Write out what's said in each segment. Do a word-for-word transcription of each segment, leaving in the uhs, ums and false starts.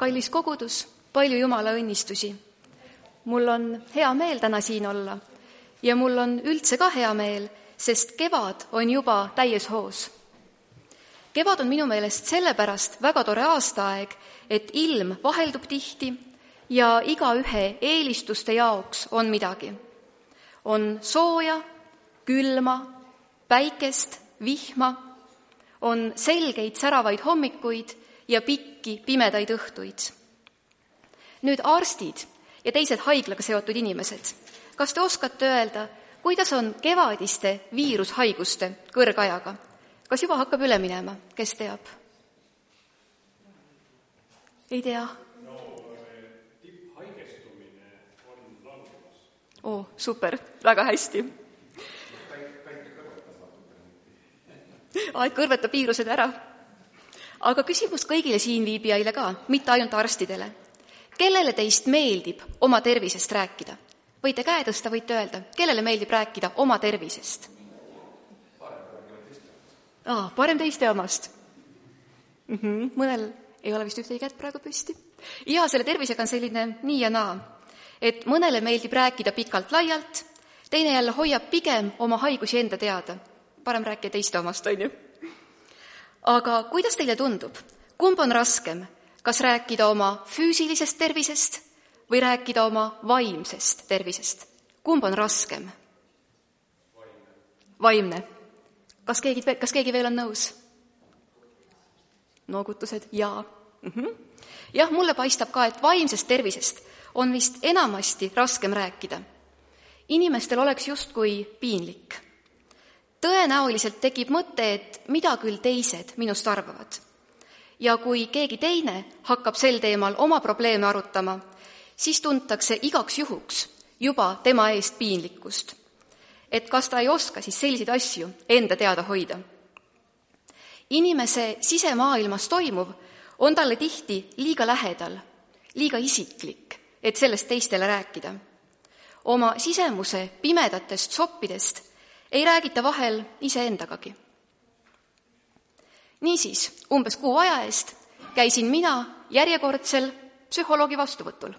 Kallis kogudus, palju Jumala õnnistusi. Mul on hea meel täna siin olla ja mul on üldse ka hea meel, sest kevad on juba täies hoos. Kevad on minu meelest sellepärast väga tore aastaaeg, et ilm vaheldub tihti ja igaühe eelistuste jaoks on midagi. On sooja, külma, päikest, vihma, on selgeid säravaid hommikuid ja pikki pimedaid õhtuid. Nüüd arstid ja teised haiglaga seotud inimesed, kas te oskate öelda, kuidas on kevadiste viirushaiguste kõrgajaga? Kas juba hakkab üle minema? Kes teab? Ei tea. No, tipphaigestumine on langemas. Oo, super, väga hästi. Aeg kõrvetab viirused ära. Aga küsimus kõigile siin viibijaile ka, mitte ainult arstidele. Kellele teist meeldib oma tervisest rääkida? Võite käe tõsta, võite öelda, kellele meeldib rääkida oma tervisest? Aa, parem teiste omast. Mm-hmm. Mõnel ei ole vist ühtegi kätt praegu püsti. Ja selle tervisega on selline nii ja naa, et mõnele meeldib rääkida pikalt laialt, teine jälle hoiab pigem oma haigusi enda teada. Parem rääkida teiste omast, on ju. Aga kuidas teile tundub? Kumb on raskem? Kas rääkida oma füüsilisest tervisest või rääkida oma vaimsest tervisest? Kumb on raskem? Vaimne. Vaimne. Kas keegi, kas keegi veel on nõus? Noogutused, jaa. Mm-hmm. Jah, mulle paistab ka, et vaimsest tervisest on vist enamasti raskem rääkida. Inimestel oleks justkui piinlik. Tõenäoliselt tekib mõte, et mida küll teised minust arvavad. Ja kui keegi teine hakkab sel teemal oma probleeme arutama, siis tuntakse igaks juhuks juba tema eest piinlikkust. Et kas ta ei oska siis selliseid asju enda teada hoida. Inimese sisemaailmas toimuv on talle tihti liiga lähedal, liiga isiklik, et sellest teistele rääkida. Oma sisemuse pimedatest soppidest ei räägita vahel iseendagagi. Niisiis, umbes kuu aja eest käisin mina järjekordsel psühholoogi vastuvõtul.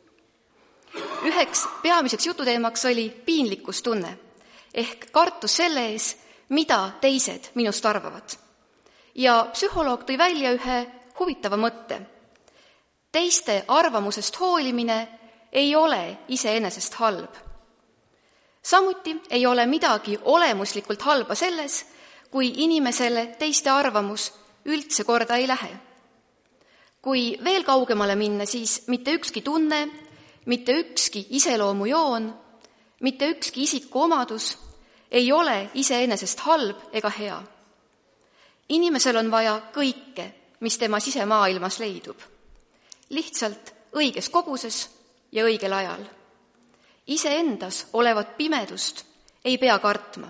Üheks peamiseks jututeemaks oli piinlikkustunne, ehk kartus selle ees, mida teised minust arvavad. Ja psühholoog tõi välja ühe huvitava mõtte. Teiste arvamusest hoolimine ei ole iseenesest halb. Samuti ei ole midagi olemuslikult halba selles, kui inimesele teiste arvamus üldse korda ei lähe. Kui veel kaugemale minna, siis mitte ükski tunne, mitte ükski iseloomujoon, mitte ükski isikuomadus ei ole iseenesest halb ega hea. Inimesel on vaja kõike, mis tema sisemaailmas leidub. Lihtsalt õiges koguses ja õigel ajal. Iseendas olevat pimedust ei pea kartma.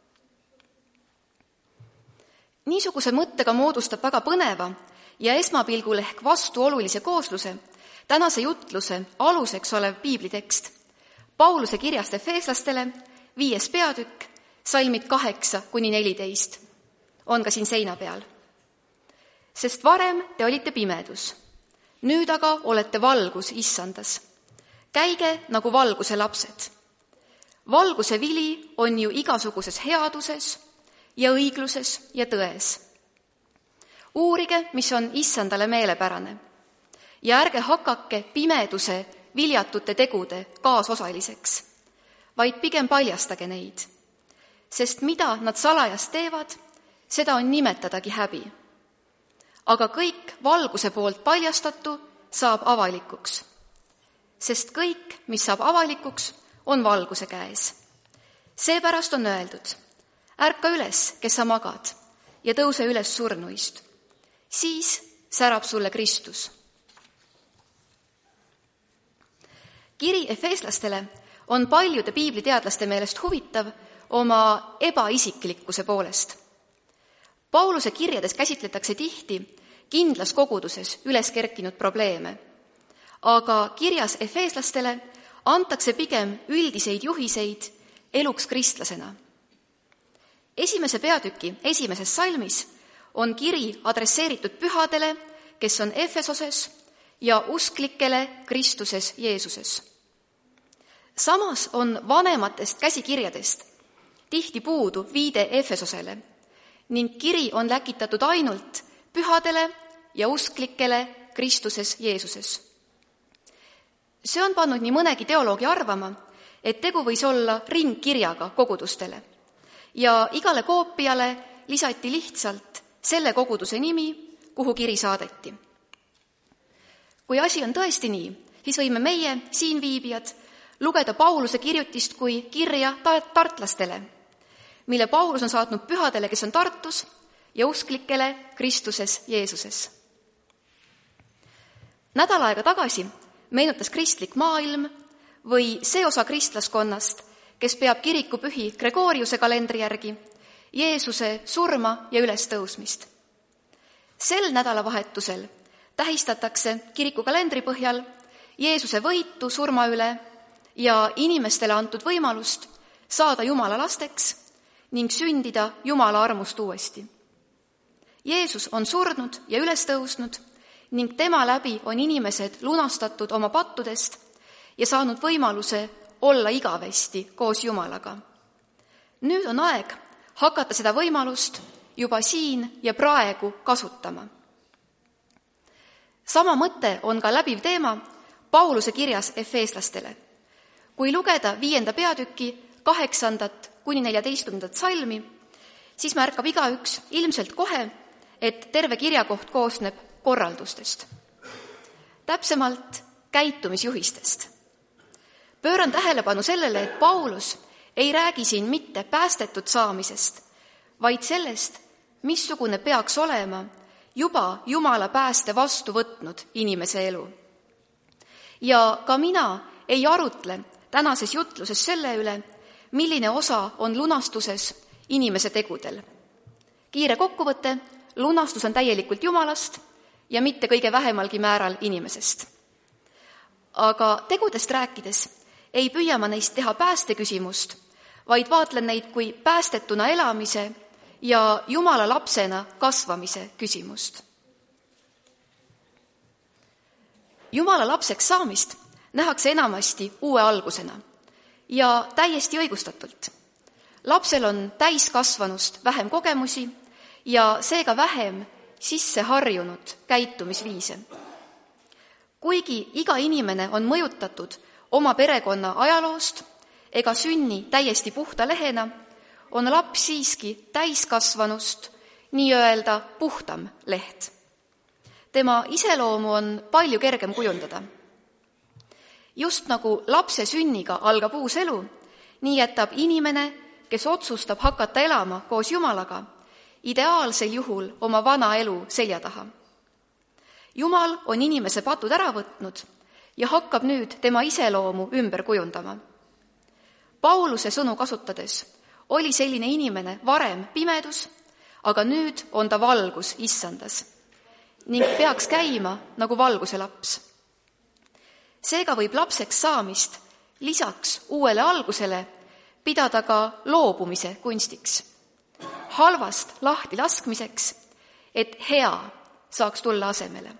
Niisuguse mõttega moodustab väga põneva ja esmapilgul ehk vastuolulise koosluse tänase jutluse aluseks olev piiblitekst. Pauluse kirjast Efeeslastele, viies peatükk, salmid kaheksa kuni neliteist, on ka siin seina peal. Sest varem te olite pimedus, nüüd aga olete valgus issandas. Käige nagu valguse lapsed. Valguse vili on ju igasuguses headuses ja õigluses ja tões. Uurige, mis on issandale meelepärane ja ärge hakake pimeduse viljatute tegude kaasosaliseks, vaid pigem paljastage neid, sest mida nad salajas teevad, seda on nimetadagi häbi. Aga kõik valguse poolt paljastatu saab avalikuks, sest kõik, mis saab avalikuks, on valguse käes. Seepärast on öeldud, ärka üles, kes sa magad, ja tõuse üles surnuist. Siis särab sulle Kristus. Kiri Efeeslastele on paljude piibliteadlaste meelest huvitav oma ebaisiklikkuse poolest. Pauluse kirjades käsitletakse tihti kindlas koguduses üles kerkinud probleeme, aga kirjas Efeeslastele antakse pigem üldiseid juhiseid eluks kristlasena. Esimese peatüki esimeses salmis on kiri adresseeritud pühadele, kes on Efesoses, ja usklikele Kristuses Jeesuses. Samas on vanematest käsikirjadest tihti puudu viide Efesosele ning kiri on läkitatud ainult pühadele ja usklikele Kristuses Jeesuses. See on pannud nii mõnegi teoloogi arvama, et tegu võis olla ringkirjaga kogudustele ja igale koopiale lisati lihtsalt selle koguduse nimi, kuhu kiri saadeti. Kui asi on tõesti nii, siis võime meie, siin viibijad, lugeda Pauluse kirjutist kui kirja tartlastele, mille Paulus on saatnud pühadele, kes on Tartus, ja usklikele Kristuses Jeesuses. Nädal aega tagasi meenutas kristlik maailm või see osa kristlaskonnast, kes peab kirikupühi Gregoriuse kalendri järgi, Jeesuse surma ja ülestõusmist. Sel nädalavahetusel tähistatakse kirikukalendri põhjal Jeesuse võitu surma üle ja inimestele antud võimalust saada Jumala lasteks ning sündida Jumala armust uuesti. Jeesus on surnud ja ülestõusnud ning tema läbi on inimesed lunastatud oma pattudest ja saanud võimaluse olla igavesti koos Jumalaga. Nüüd on aeg hakata seda võimalust juba siin ja praegu kasutama. Sama mõte on ka läbiv teema Pauluse kirjas efeeslastele. Kui lugeda viienda peatüki kaheksandat kuni neljateistkümnendat salmi, siis märkab igaüks ilmselt kohe, et terve kirjakoht koosneb korraldustest. Täpsemalt käitumisjuhistest. Pööran tähelepanu sellele, et Paulus ei räägi siin mitte päästetud saamisest, vaid sellest, missugune peaks olema juba Jumala pääste vastu võtnud inimese elu. Ja ka mina ei arutle tänases jutluses selle üle, milline osa on lunastuses inimese tegudel. Kiire kokkuvõte, lunastus on täielikult Jumalast ja mitte kõige vähemalgi määral inimesest. Aga tegudest rääkides ei püüa ma neist teha päästeküsimust, vaid vaatlen neid kui päästetuna elamise ja Jumala lapsena kasvamise küsimust. Jumala lapseks saamist nähakse enamasti uue algusena ja täiesti õigustatult. Lapsel on täiskasvanust vähem kogemusi ja seega vähem sisse harjunud käitumisviise. Kuigi iga inimene on mõjutatud oma perekonna ajaloost ega sünni täiesti puhta lehena, on laps siiski täiskasvanust nii-öelda puhtam leht. Tema iseloomu on palju kergem kujundada. Just nagu lapse sünniga algab uus elu, nii jätab inimene, kes otsustab hakata elama koos Jumalaga, ideaalsel juhul oma vana elu selja taha. Jumal on inimese patud ära võtnud ja hakkab nüüd tema iseloomu ümber kujundama. Pauluse sõnu kasutades oli selline inimene varem pimedus, aga nüüd on ta valgus issandas ning peaks käima nagu valguse laps. Seega võib lapseks saamist lisaks uuele algusele pidada ka loobumise kunstiks, halvast lahti laskmiseks, et hea saaks tulla asemele.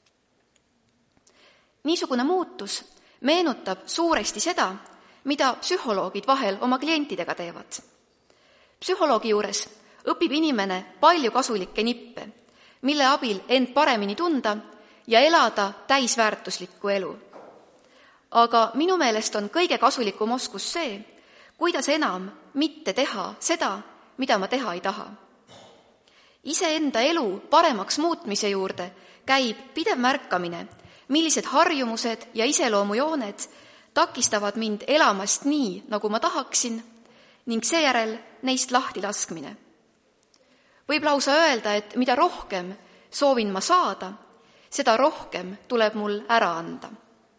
Niisugune muutus meenutab suuresti seda, mida psühholoogid vahel oma klientidega teevad. Psühholoogi juures õpib inimene palju kasulikke nippe, mille abil end paremini tunda ja elada täisväärtuslikku elu. Aga minu meelest on kõige kasulikum oskus see, kuidas enam mitte teha seda, mida ma teha ei taha. Iseenda elu paremaks muutmise juurde käib pidev märkamine, millised harjumused ja iseloomujooned takistavad mind elamast nii, nagu ma tahaksin, ning seejärel neist lahti laskmine. Võib lausa öelda, et mida rohkem soovin ma saada, seda rohkem tuleb mul ära anda.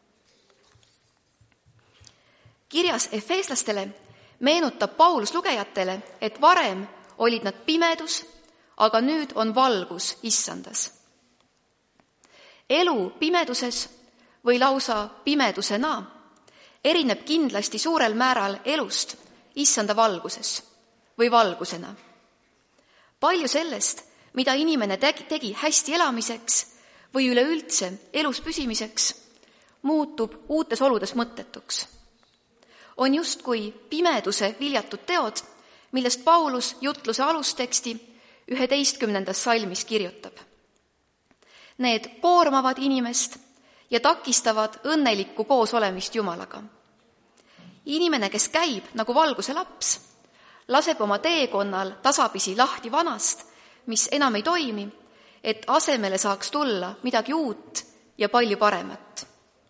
Kirjas efeeslastele meenutab Paulus lugejatele, et varem olid nad pimedus, aga nüüd on valgus issandas. Elu pimeduses või lausa pimedusena erineb kindlasti suurel määral elust issanda valguses või valgusena. Palju sellest, mida inimene tegi hästi elamiseks või üleüldse elus püsimiseks, muutub uutes oludes mõttetuks. On justkui pimeduse viljatud teod, millest Paulus jutluse alusteksti üheteistkümnendas salmis kirjutab. Need koormavad inimest ja takistavad õnnelikku koosolemist Jumalaga. Inimene, kes käib nagu valguse laps, laseb oma teekonnal tasapisi lahti vanast, mis enam ei toimi, et asemele saaks tulla midagi uut ja palju paremat.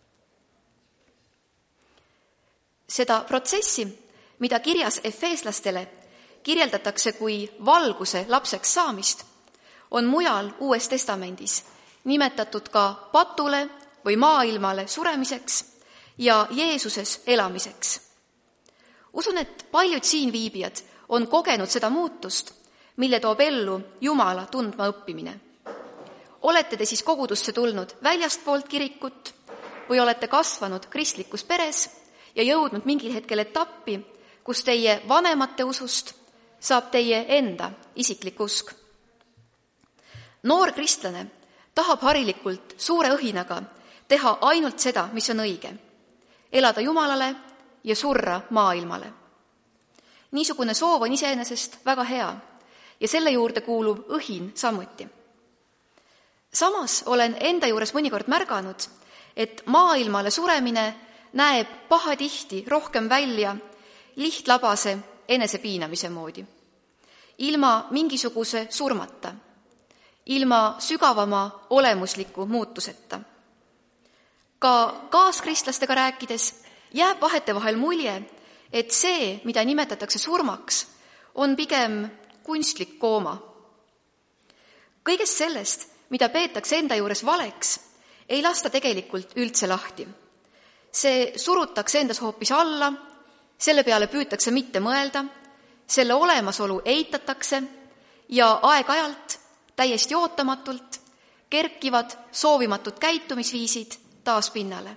Seda protsessi, mida kirjas efeeslastele kirjeldatakse kui valguse lapseks saamist, on mujal Uues Testamendis nimetatud ka patule või maailmale suremiseks ja Jeesuses elamiseks. Usun, et paljud siinviibijad on kogenud seda muutust, mille toob ellu Jumala tundma õppimine. Olete te siis kogudusse tulnud väljastpoolt kirikut või olete kasvanud kristlikus peres ja jõudnud mingil hetkel etappi, kus teie vanemate usust saab teie enda isiklik usk. Noor kristlane tahab harilikult suure õhinaga teha ainult seda, mis on õige, elada Jumalale ja surra maailmale. Niisugune soov on iseenesest väga hea ja selle juurde kuulub õhin samuti. Samas olen enda juures mõnikord märganud, et maailmale suremine näeb pahatihti rohkem välja lihtlabase enesepiinamise moodi, ilma mingisuguse surmata, ilma sügavama olemusliku muutuseta. Ka kaaskristlastega rääkides jääb vahetevahel mulje, et see, mida nimetatakse surmaks, on pigem kunstlik kooma. Kõigest sellest, mida peetakse enda juures valeks, ei lasta tegelikult üldse lahti. See surutakse endas hoopis alla, selle peale püütakse mitte mõelda, selle olemasolu eitatakse ja aeg-ajalt, täiesti ootamatult, kerkivad soovimatud käitumisviisid taas pinnale.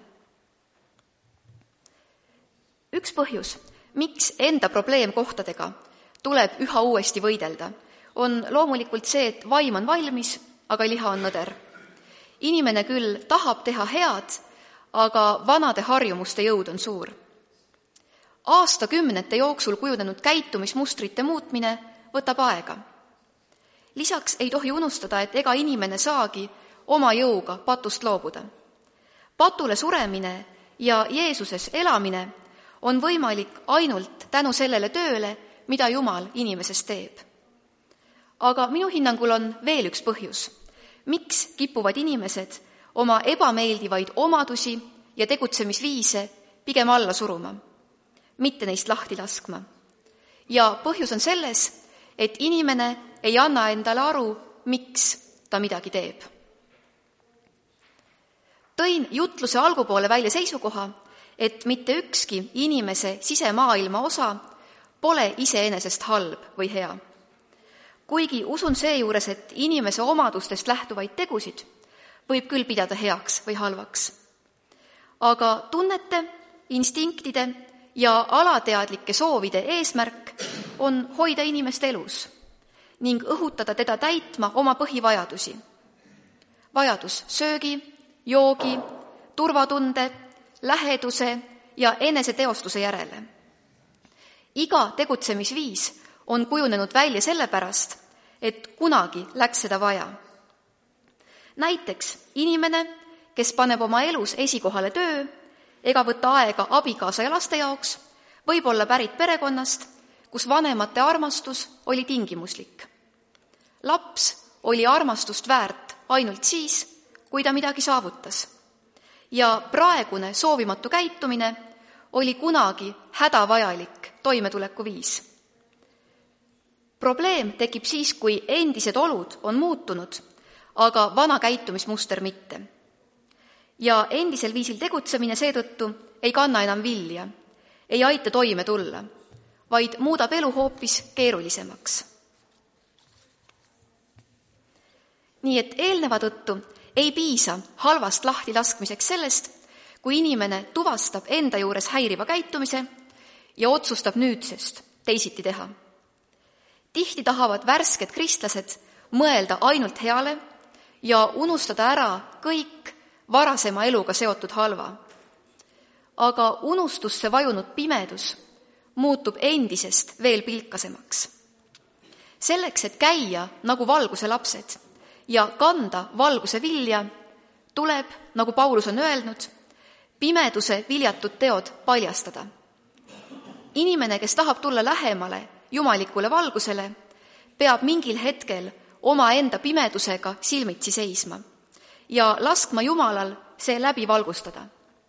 Üks põhjus, miks enda probleemkohtadega tuleb üha uuesti võidelda, on loomulikult see, et vaim on valmis, aga liha on nõder. Inimene küll tahab teha head, aga vanade harjumuste jõud on suur. Aastakümnete jooksul kujunenud käitumismustrite muutmine võtab aega. Lisaks ei tohi unustada, et ega inimene saagi oma jõuga patust loobuda. Patule suremine ja Jeesuses elamine on võimalik ainult tänu sellele tööle, mida Jumal inimesest teeb. Aga minu hinnangul on veel üks põhjus, miks kipuvad inimesed oma ebameeldivaid omadusi ja tegutsemisviise pigem alla suruma, mitte neist lahti laskma. Ja põhjus on selles, et inimene ei anna endale aru, miks ta midagi teeb. Tõin jutluse algupoole välja seisukoha, et mitte ükski inimese sisemaailma osa pole iseenesest halb või hea. Kuigi usun seejuures, et inimese omadustest lähtuvaid tegusid võib küll pidada heaks või halvaks. Aga tunnete, instinktide ja alateadlike soovide eesmärk on hoida inimest elus ning õhutada teda täitma oma põhivajadusi. Vajadus söögi, joogi, turvatunde, läheduse ja eneseteostuse järele. Iga tegutsemisviis on kujunenud välja sellepärast, et kunagi läks seda vaja. Näiteks inimene, kes paneb oma elus esikohale töö ega võta aega abikaasa ja laste jaoks, võib olla pärit perekonnast, kus vanemate armastus oli tingimuslik. Laps oli armastust väärt ainult siis, kui ta midagi saavutas. Ja praegune soovimatu käitumine oli kunagi hädavajalik toimetuleku viis. Probleem tekib siis, kui endised olud on muutunud, aga vana käitumismuster mitte. Ja endisel viisil tegutsemine seetõttu ei kanna enam vilja, ei aita toime tulla, vaid muudab elu hoopis keerulisemaks. Nii et eelneva tõttu ei piisa halvast lahti laskmiseks sellest, kui inimene tuvastab enda juures häiriva käitumise ja otsustab nüüdsest teisiti teha. Tihti tahavad värsked kristlased mõelda ainult heale ja unustada ära kõik varasema eluga seotud halva. Aga unustusse vajunud pimedus muutub endisest veel pilkasemaks. Selleks, et käia nagu valguse lapsed ja kanda valguse vilja, tuleb, nagu Paulus on öelnud, pimeduse viljatud teod paljastada. Inimene, kes tahab tulla lähemale jumalikule valgusele, peab mingil hetkel omaenda pimedusega silmitsi seisma ja laskma Jumalal see läbi valgustada.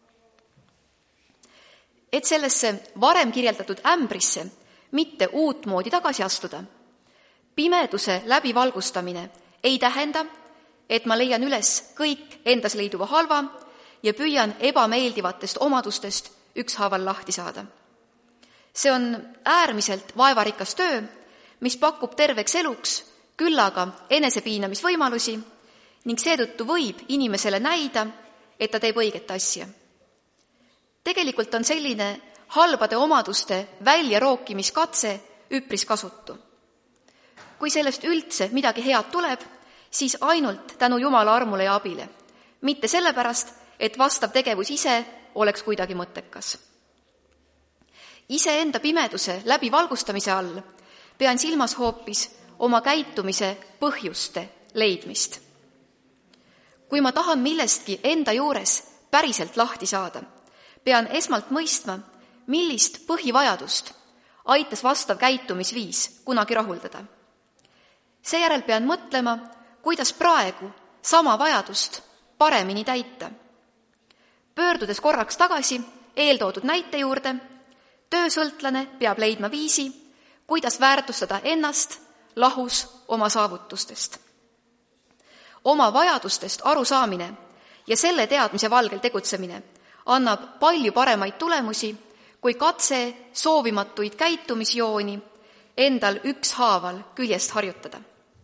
Et sellesse varem kirjeldatud ämbrisse mitte uutmoodi tagasi astuda, pimeduse läbivalgustamine ei tähenda, et ma leian üles kõik endas leiduva halva ja püüan ebameeldivatest omadustest ükshaaval lahti saada. See on äärmiselt vaevarikas töö, mis pakub terveks eluks küllaga enesepiinamisvõimalusi ning seetõttu võib inimesele näida, et ta teeb õiget asja. Tegelikult on selline halbade omaduste väljarookimiskatse üpris kasutu. Kui sellest üldse midagi head tuleb, siis ainult tänu Jumala armule ja abile, mitte sellepärast, et vastav tegevus ise oleks kuidagi mõttekas. Iseenda pimeduse läbi valgustamise all pean silmas hoopis oma käitumise põhjuste leidmist. Kui ma tahan millestki enda juures päriselt lahti saada, pean esmalt mõistma, millist põhivajadust aitas vastav käitumisviis kunagi rahuldada. Seejärel pean mõtlema, kuidas praegu sama vajadust paremini täita. Pöördudes korraks tagasi eeltoodud näite juurde, töösõltlane peab leidma viisi, kuidas väärtustada ennast lahus oma saavutustest. Oma vajadustest arusaamine ja selle teadmise valgel tegutsemine annab palju paremaid tulemusi, kui katse soovimatuid käitumisjooni endal ükshaaval küljest harjutada.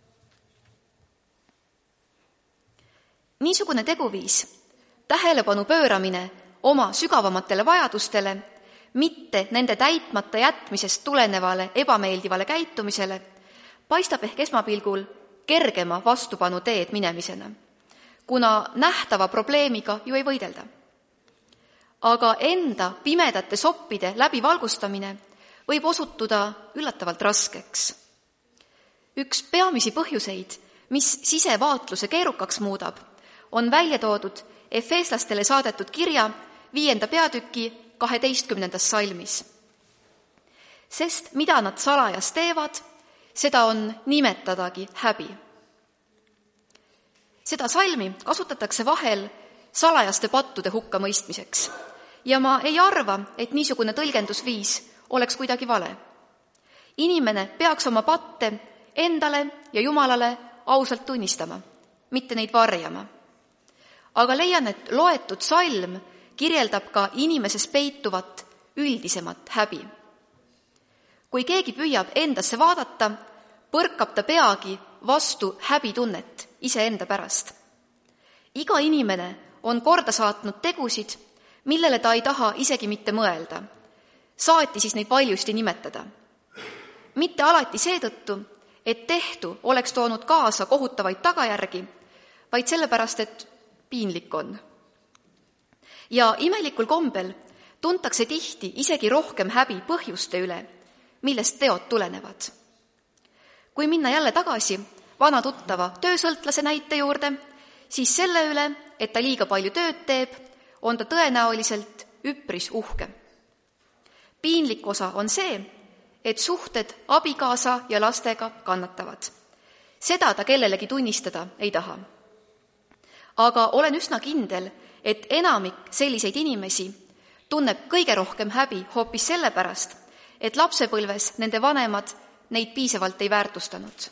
Niisugune teguviis, tähelepanu pööramine oma sügavamatele vajadustele, mitte nende täitmata jätmisest tulenevale ebameeldivale käitumisele, paistab ehk esmapilgul kergema vastupanu teed minemisena, kuna nähtava probleemiga ju ei võidelda. Aga enda pimedate soppide läbivalgustamine võib osutuda üllatavalt raskeks. Üks peamisi põhjuseid, mis sisevaatluse keerukaks muudab, on välja toodud efeeslastele saadetud kirja viienda peatüki kaheteistkümnendas salmis. Sest mida nad salajas teevad, seda on nimetadagi häbi. Seda salmi kasutatakse vahel salajaste pattude hukkamõistmiseks ja ma ei arva, et niisugune tõlgendusviis oleks kuidagi vale. Inimene peaks oma patte endale ja Jumalale ausalt tunnistama, mitte neid varjama. Aga leian, et loetud salm kirjeldab ka inimeses peituvat üldisemat häbi. Kui keegi püüab endasse vaadata, põrkab ta peagi vastu häbitunnet iseenda pärast. Iga inimene on korda saatnud tegusid, millele ta ei taha isegi mitte mõelda. Saati siis neid valjusti nimetada. Mitte alati seetõttu, et tehtu oleks toonud kaasa kohutavaid tagajärgi, vaid sellepärast, et piinlik on. Ja imelikul kombel tuntakse tihti isegi rohkem häbi põhjuste üle, millest teod tulenevad. Kui minna jälle tagasi vana tuttava töösõltlase näite juurde, siis selle üle, et ta liiga palju tööd teeb, on ta tõenäoliselt üpris uhke. Piinlik osa on see, et suhted abikaasa ja lastega kannatavad. Seda ta kellelegi tunnistada ei taha. Aga olen üsna kindel, et enamik selliseid inimesi tunneb kõige rohkem häbi hoopis sellepärast, et lapsepõlves nende vanemad neid piisavalt ei väärtustanud.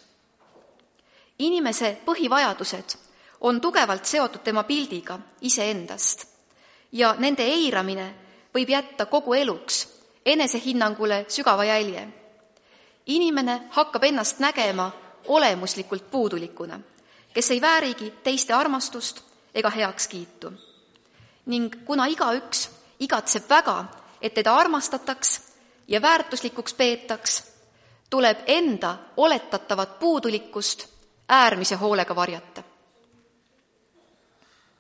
Inimese põhivajadused on tugevalt seotud tema pildiga iseendast ja nende eiramine võib jätta kogu eluks enesehinnangule sügava jälje. Inimene hakkab ennast nägema olemuslikult puudulikuna, kes ei väärigi teiste armastust ega heakskiitu. Ning kuna igaüks igatseb väga, et teda armastataks ja väärtuslikuks peetaks, tuleb enda oletatavat puudulikkust äärmise hoolega varjata.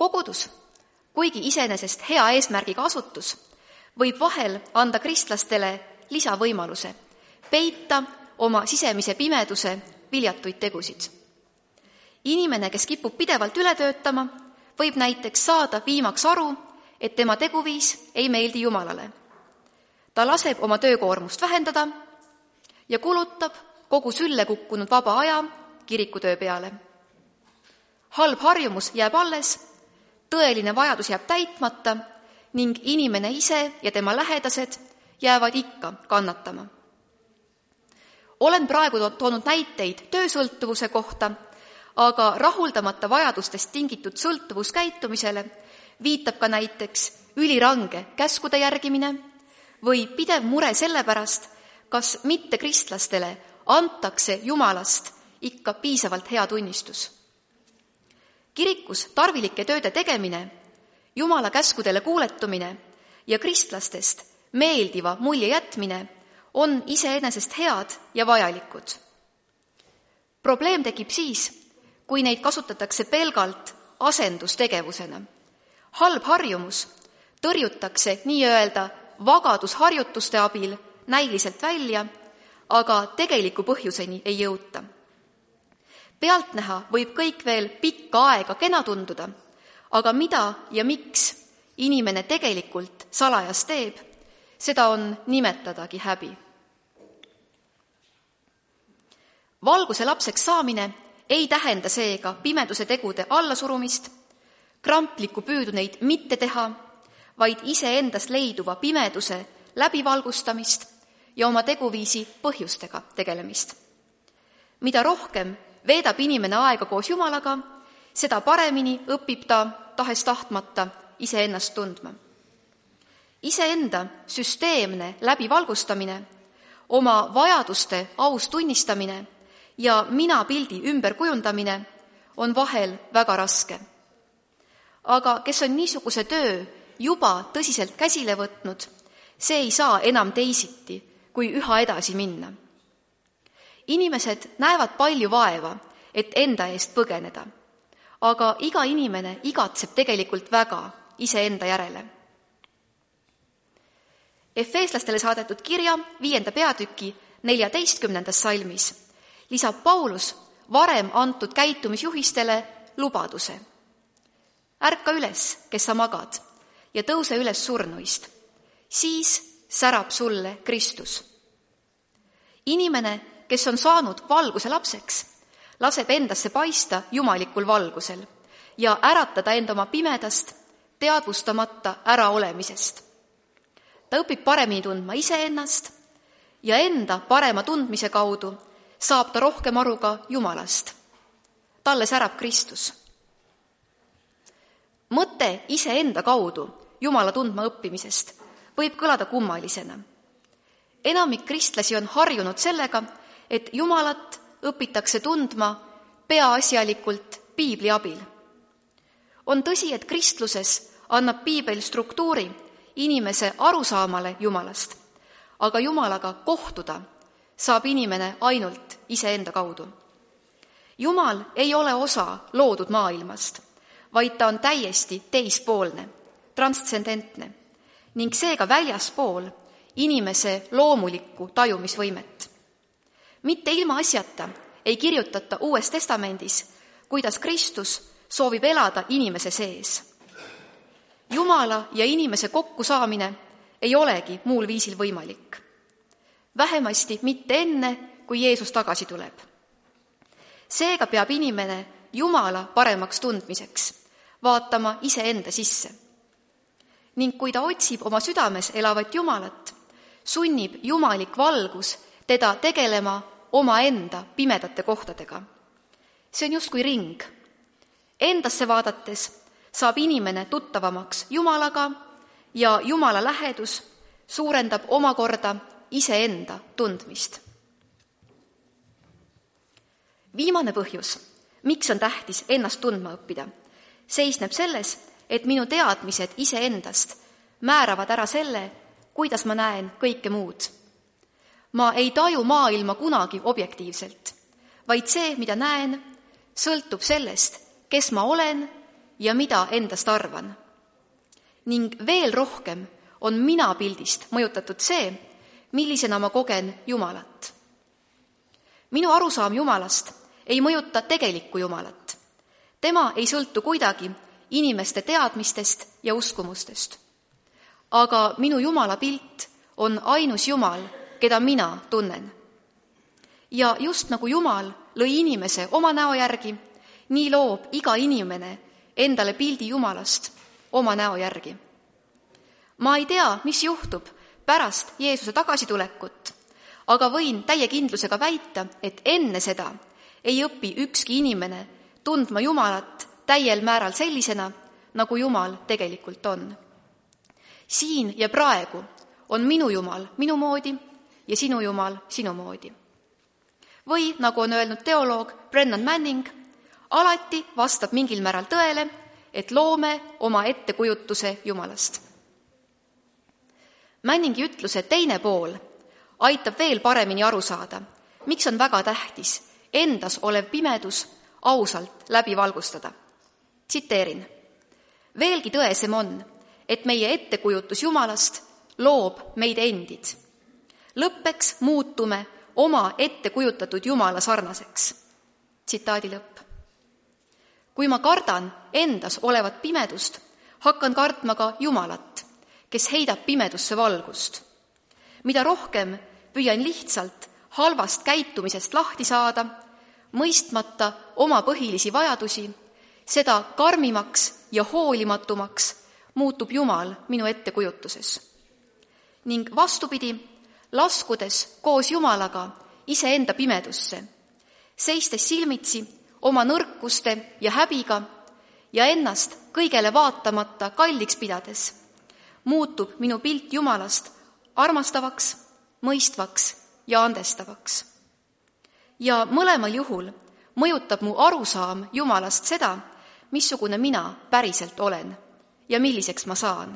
Kogudus, kuigi iseenesest hea eesmärgiga asutus, võib vahel anda kristlastele lisavõimaluse peita oma sisemise pimeduse viljatuid tegusid. Inimene, kes kipub pidevalt üle töötama, võib näiteks saada viimaks aru, et tema teguviis ei meeldi Jumalale. Ta laseb oma töökoormust vähendada ja kulutab kogu sülle kukkunud vaba aja kirikutöö peale. Halb harjumus jääb alles, tõeline vajadus jääb täitmata ning inimene ise ja tema lähedased jäävad ikka kannatama. Olen praegu toonud näiteid töösõltuvuse kohta, aga rahuldamata vajadustest tingitud sõltuvuskäitumisele viitab ka näiteks ülirange käskude järgimine või pidev mure selle pärast, kas mitte kristlastele antakse Jumalast ikka piisavalt hea tunnistus. Kirikus tarvilike tööde tegemine, Jumala käskudele kuuletumine ja kristlastest meeldiva mulje jätmine on iseenesest head ja vajalikud. Probleem tekib siis, kui neid kasutatakse pelgalt asendustegevusena. Halb harjumus tõrjutakse nii-öelda vagadusharjutuste abil näiliselt välja, aga tegeliku põhjuseni ei jõuta. Pealtnäha võib kõik veel pikka aega kena tunduda, aga mida ja miks inimene tegelikult salajas teeb, seda on nimetadagi häbi. Valguse lapseks saamine ei tähenda seega pimeduse tegude allasurumist, kramplikku püüdu neid mitte teha, vaid iseendast leiduva pimeduse läbivalgustamist ja oma teguviisi põhjustega tegelemist. Mida rohkem veedab inimene aega koos Jumalaga, seda paremini õpib ta tahes tahtmata iseennast tundma. Iseenda süsteemne läbivalgustamine, oma vajaduste aus tunnistamine ja mina pildi ümberkujundamine on vahel väga raske. Aga kes on niisuguse töö juba tõsiselt käsile võtnud, see ei saa enam teisiti, kui üha edasi minna. Inimesed näevad palju vaeva, et enda eest põgeneda, aga iga inimene igatseb tegelikult väga iseenda järele. Efeeslastele saadetud kirja viienda peatüki neljateistkümnendas salmis lisab Paulus varem antud käitumisjuhistele lubaduse. Ärka üles, kes sa magad, ja tõuse üles surnuist, siis särab sulle Kristus. Inimene, kes on saanud valguse lapseks, laseb endasse paista jumalikul valgusel ja äratada enda oma pimedast, teadvustamata äraolemisest. Ta õpib paremini tundma iseennast ja enda parema tundmise kaudu saab ta rohkem aru ka Jumalast. Talle särab Kristus. Mõte iseenda kaudu Jumala tundma õppimisest võib kõlada kummalisena. Enamik kristlasi on harjunud sellega, et Jumalat õpitakse tundma peaasjalikult piibli abil. On tõsi, et kristluses annab piibel struktuuri inimese arusaamale Jumalast, aga Jumalaga kohtuda saab inimene ainult iseenda kaudu. Jumal ei ole osa loodud maailmast, vaid ta on täiesti teispoolne, transcendentne ning seega väljaspool inimese loomulikku tajumisvõimet. Mitte ilma asjata ei kirjutata Uues Testamendis, kuidas Kristus soovib elada inimese sees. Jumala ja inimese kokkusaamine ei olegi muul viisil võimalik. Vähemasti mitte enne, kui Jeesus tagasi tuleb. Seega peab inimene Jumala paremaks tundmiseks vaatama iseenda sisse. Ning kui ta otsib oma südames elavat Jumalat, sunnib jumalik valgus teda tegelema omaenda pimedate kohtadega. See on justkui ring. Endasse vaadates saab inimene tuttavamaks Jumalaga ja Jumala lähedus suurendab omakorda iseenda tundmist. Viimane põhjus, miks on tähtis ennast tundma õppida, seisneb selles, et minu teadmised iseendast määravad ära selle, kuidas ma näen kõike muud. Ma ei taju maailma kunagi objektiivselt, vaid see, mida näen, sõltub sellest, kes ma olen ja mida endast arvan. Ning veel rohkem on mina pildist mõjutatud see, millisena ma kogen Jumalat. Minu arusaam Jumalast ei mõjuta tegelikku Jumalat. Tema ei sõltu kuidagi inimeste teadmistest ja uskumustest. Aga minu Jumala pilt on ainus Jumal, keda mina tunnen. Ja just nagu Jumal lõi inimese oma näo järgi, nii loob iga inimene endale pildi Jumalast oma näo järgi. Ma ei tea, mis juhtub pärast Jeesuse tagasitulekut, aga võin täie kindlusega väita, et enne seda ei õpi ükski inimene tundma Jumalat täiel määral sellisena, nagu Jumal tegelikult on. Siin ja praegu on minu Jumal minu moodi ja sinu Jumal sinu moodi. Või, nagu on öelnud teoloog Brennan Manning, alati vastab mingil määral tõele, et loome oma ettekujutuse Jumalast. Manningi ütluse teine pool aitab veel paremini aru saada, miks on väga tähtis endas olev pimedus ausalt läbi valgustada. Tsiteerin. Veelgi tõesem on, et meie ettekujutus Jumalast loob meid endid. Lõppeks muutume oma ettekujutatud Jumala sarnaseks. Tsitaadi lõpp. Kui ma kardan endas olevat pimedust, hakkan kartma ka Jumalat, kes heidab pimedusse valgust. Mida rohkem püüan lihtsalt halvast käitumisest lahti saada, mõistmata oma põhilisi vajadusi, seda karmimaks ja hoolimatumaks muutub Jumal minu ettekujutuses. Ning vastupidi, laskudes koos Jumalaga iseenda pimedusse, seistes silmitsi oma nõrkuste ja häbiga ja ennast kõigele vaatamata kalliks pidades, muutub minu pilt Jumalast armastavaks, mõistvaks ja andestavaks. Ja mõlemal juhul mõjutab mu arusaam Jumalast seda, missugune mina päriselt olen ja milliseks ma saan.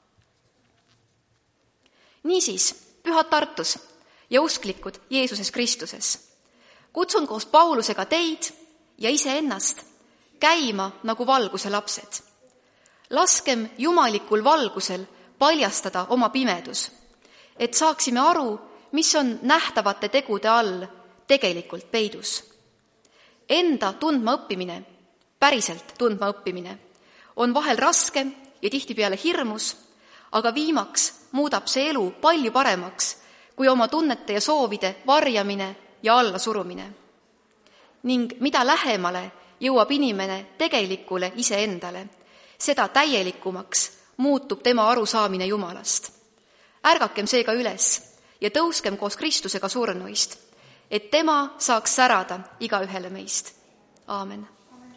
Niisiis, pühad Tartus ja usklikud Jeesuses Kristuses, kutsun koos Paulusega teid ja iseennast käima nagu valguse lapsed. Laskem jumalikul valgusel paljastada oma pimedus, et saaksime aru, mis on nähtavate tegude all tegelikult peidus. Enda tundma õppimine, päriselt tundma õppimine, on vahel raske ja tihtipeale hirmus, aga viimaks muudab see elu palju paremaks kui oma tunnete ja soovide varjamine ja allasurumine. Ning mida lähemale jõuab inimene tegelikule iseendale, seda täielikumaks muutub tema arusaamine Jumalast. Ärgakem seega üles ja tõuskem koos Kristusega surnuist, et tema saaks särada igaühele meist. Aamen.